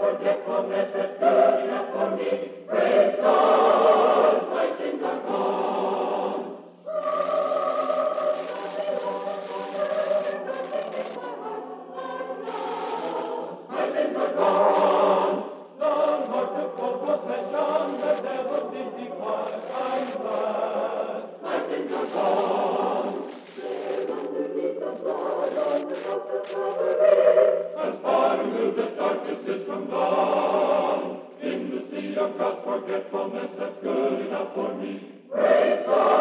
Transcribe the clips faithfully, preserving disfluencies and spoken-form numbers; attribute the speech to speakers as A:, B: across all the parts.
A: forgetfulness that's good enough for me. Praise God, my sins are gone. My sins are gone. The Lord took full possession, the devil did be quiet. I'm glad. My sins are gone. Underneath the blood on the cross of Calvary, as far removed as darkness is from dawn, in the sea of God's forgetfulness that's good enough for me. Praise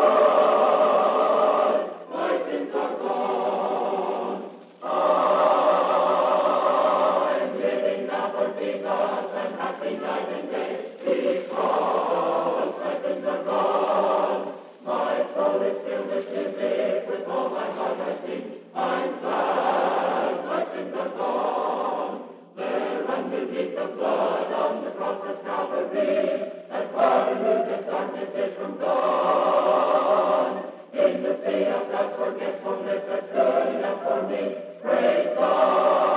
A: God, my sins are gone. I'm living now for Jesus and happy night and day, because my sins are gone. My soul is filled with music, with all my heart I sing. I'm glad my sins are gone. There underneath the blood on the cross of Calvary, as far removed as darkness is from dawn, in the sea of God's forgetfulness that's good enough for me. Praise God.